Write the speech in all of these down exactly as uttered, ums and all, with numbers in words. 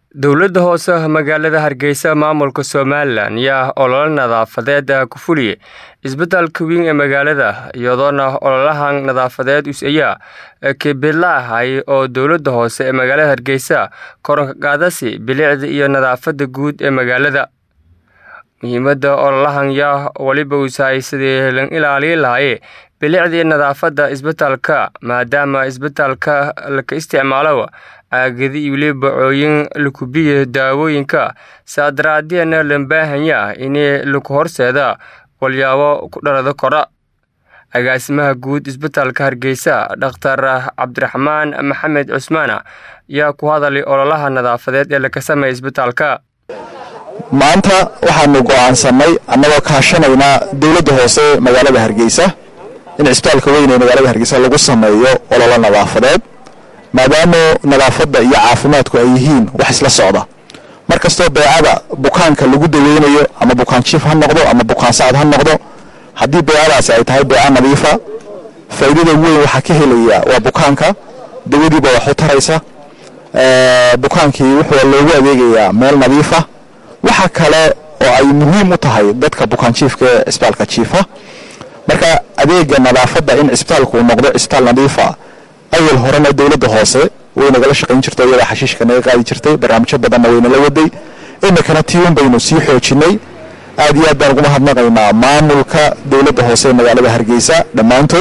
Dowladda hoose magaalada Hargeysa maamulka Somaliland yaa olole nadaafadeed ku fuliyay isbitaalka weyn ee magaalada iyadoona ololahan nadaafadeed u siyaa ka bilahay oo dowladda hoose ee magaalada Hargeysa koronka qaadasi bilicda iyo nadaafada guud ee magaalada. Muhiimadda ololahan yaa waliba u saaysidee lan ilaaliyo lahaye bilicda iyo nadaafada isbitaalka maadaama isbitaalka la ka isticmaalo aagadi iyo waliba cooyin lagu biyo daawooyinka saadaraadiyana loo baahan yahay in lagu horseeda walyaabo ku dhalada kora. Agaasimaha guud isbitaalka Hargeysa Dr. Cabdiraxmaan Maxamed Cusmaan yaa ku hadalay ololaha nadaafadeed ee la ka sameeyay isbitaalka. maanta waxaanu go'aansanay annagoo kaashanayna dowladda hoose magaalada Hargeysa in isbitaalka weyn ee magaalada Hargeysa lagu sameeyo olole nadaafadeed maadaama nadaafadda iyo caafimaadku ay yihiin wax isla socda. markastoo beecada bukaanka lagu daweynayo ama bukaan jiif ha noqdo ama bukaan saad ha noqdo haddii beecadaasi ay tahay beeca nadiifa faa'iidada weyn waxa ka helaya waa bukaanka dawadiiba wax u taraysa ee bukaankii wuxuu loogu adeegayaa meel nadiifa waxa kale oo ay muhiim u tahay dadka bukaan jiifka ee isbitaalka jiifa. marka adeega nadaafadda in isbitaalku noqdo isbitaal nadiifa awal horena dowladda hoose way nagala shaqayn jirtay iyada xashiishka naga qaadi jirtay barnaamijyo badan way nala waday imikana tiiwan baynu sii xoojinay aad iyo aad baan ugu mahadnaqaynaa maamulka dowladda hoose ee magaalada Hargeysa dhammaantood.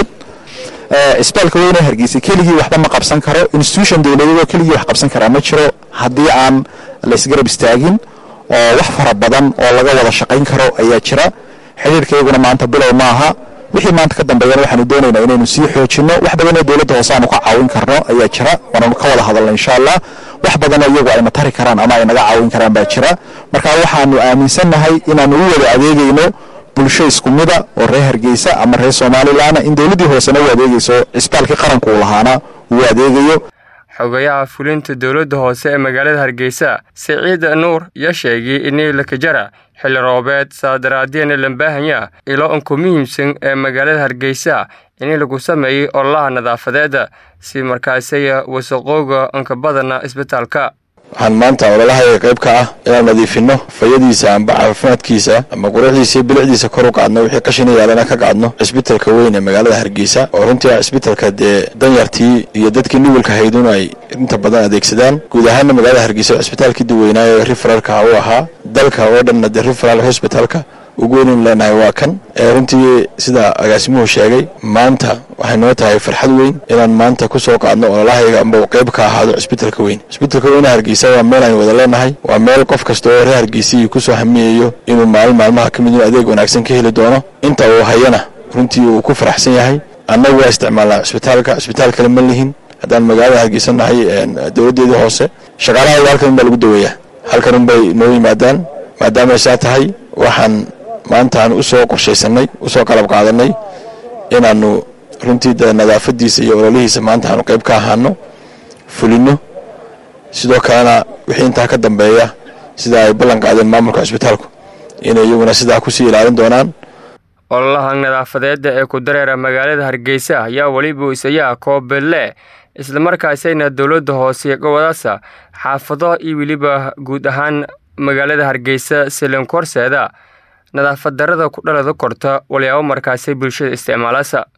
ee isbitaalka weyn ee Hargeysa keligii waxba ma qabsan karo institution dowladeed oo keligii wax qabsan kara ma jiro haddii aan la isgarab istaagin oo wax fara badan oo laga wada shaqayn karo ayaa jira. xiriirkeeduna maanta bilow maaha wixii maanta ka dambeeyana waxaanu doonaynaa inaynu sii xoojino wax badan oo dowladda hoose aanu ka caawin karno ayaa jira waanu ka wada hadalnaa insha Allah wax badan oo iyagu ay na tari karaan ama ay naga caawin karaan baa jira. marka waxaanu aaminsanahay inaanu u wada adeegayno bulsho isku mid ah oo reer Hargeysa ama reer Somaliland in dowladda hoose na u adeegayso isbitaalka qaranku u lahaana uu adeegayo. xogayaha fulinta dowladda hoose ee magaalada Hargeysa Saciid Nuur yaa sheegay in la ka jara xilli roobeed saadaraadiyana loo baahan yahay ilo anku muhiimsan ee magaalada Hargeysa in lagu sameeyo ololaha nadaafadeed si markaasay wasaqowga anka badana isbitaalka. waxaan maanta ololaha qayb ka ah inaan nadiifino fayadiisa amba caafimaadkiisa ama quruxdiisa bilicdiisa kor u qaadno wixii qashin yaalana ka qaadno isbitaalka weyn ee magaalada Hargeysa oo runtii isbitaalka de danyartii iyo dadkii nugulka haydun ay inta badan adeegsadaan guud ahaan magaalada Hargeysa isbitaalkii dadweynaha ee referalka uu ahaa dalka oo dhan de referal hospitalka ugu weyn leenahay waa kan ee runtii sida agaasimuhu sheegay maanta waxay noo tahay farxad weyn inaan maanta ku soo qaadno ololahayga amba qayb ka ahaado isbitaalka weyn. isbitaalka weyn Hargeysa waa meel aan wada leenahay waa meel qof kasta oo reer Hargeysa ku soo hamiyeeyo inuu maalin maalmaha ka mid ah adeeg wanaagsan ka heli doono inta uu hayana runtii uu ku faraxsan yahay. annagu waa isticmaalnaa isbitaalka isbitaalka ma lihin haddaan magaalada Hargeysa nahay dowladda hoose shaqaalaha halkan baa lagu daweeyaa halkan bay noo yimaadaan maadaama ay saa tahay waxaan maanta aan u soo qorsheysanay u soo qalab qaadanay inaanu runtii nadaafadiisa iyo ololihiisa maanta aan qayb ka ahaano fulino sidoo kalena wixii inta ka dambeeya sida ay ballan qaadeen maamulka isbitaalku inay iyaguna sida ku sii ilaalin doonaan. ololaha nadaafadeed ee ku dareera magaalada Hargeysa ayaa waliba isayaa koobele isla markaasina dowladda hoose gobolaasa xaafado iyo waliba guud ahaan magaalada Hargeysa silan korseeda nadaafad darada ku dhalada korta walyaabo markaasay bulshada isticmaalasa.